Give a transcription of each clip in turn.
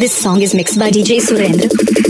This song is mixed by DJ Surendra.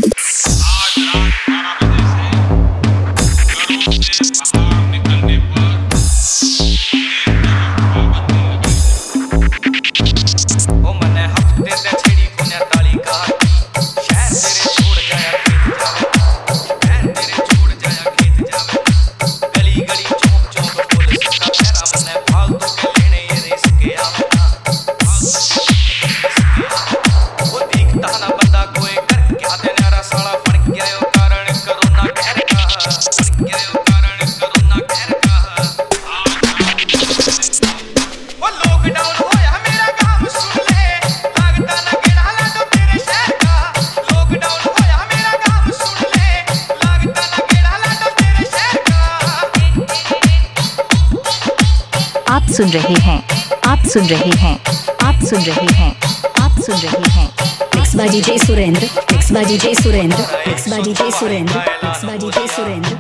आप सुन रहे हैं Mixed by DJ Surendra. Mixed by DJ Surendra. Mixed by DJ Surendra. Mixed by DJ Surendra.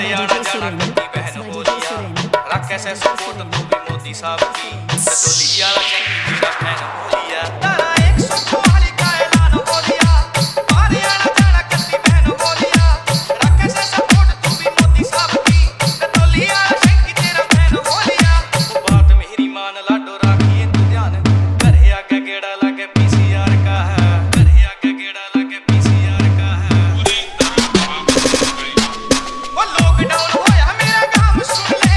कैसे सुफुट तू भी मोदी साहब की तोलिया चंगी तेरा फैन बोलिया तारा 100 वाली का ऐलान हो लिया हरियाणा जाना कत्ती बहन बोलिया कैसे सुफुट तू भी मोदी साहब की तोलिया चंगी तेरा फैन बोलिया बात मेरी मान लाडो राखी तू ध्यान करे आगे गेड़ा लगे पीसीआर का है करे आगे गेड़ा लगे पीसीआर का है वो लॉकडाउन होया मेरा काम सुन ले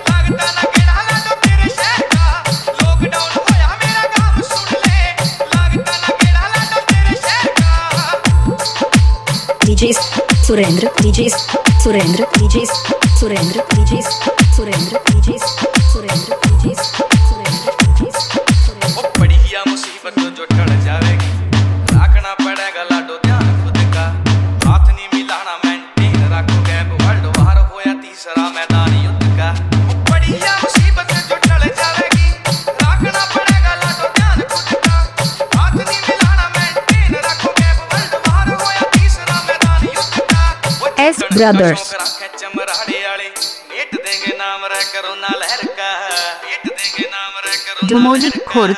DJ Surendra, DJ Surendra, DJ Surendra, DJ Surendra, DJ Surendra, DJ Surendra, DJ Surendra. वो बड़ी ही मुसीबत जो टल जाएगी रखना पड़ेगा लाडो ध्यान खुद का हाथ नहीं मिलाना मेंटेन रखो गैप वर्ल्ड वार होया तीसरा मैदान युद्ध का वो बड़ी ही मुसीबत जो टल जाएगी रखना पड़ेगा लाडो ध्यान खुद का हाथ नहीं मिलाना मेंटेन रखो गैप वर्ल्ड वार होया तीसरा मैदान युद्ध का S Brothers चमराड़े वाले मेट देंगे नाम रे कोरोना लहर का मेट देंगे नाम रे कोरोना डुमोली खुर्द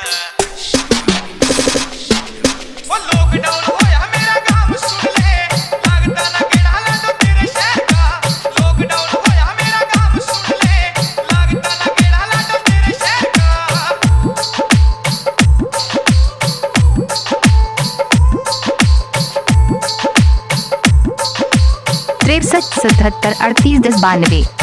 वो लॉकडाउन होया मेरा काम सुन ले लगता ना गेड़ा ला तो तेरे शहर का लॉकडाउन होया मेरा काम सुन ले लगता ना गेड़ा ला तो तेरे शहर का 63 77 38 10 92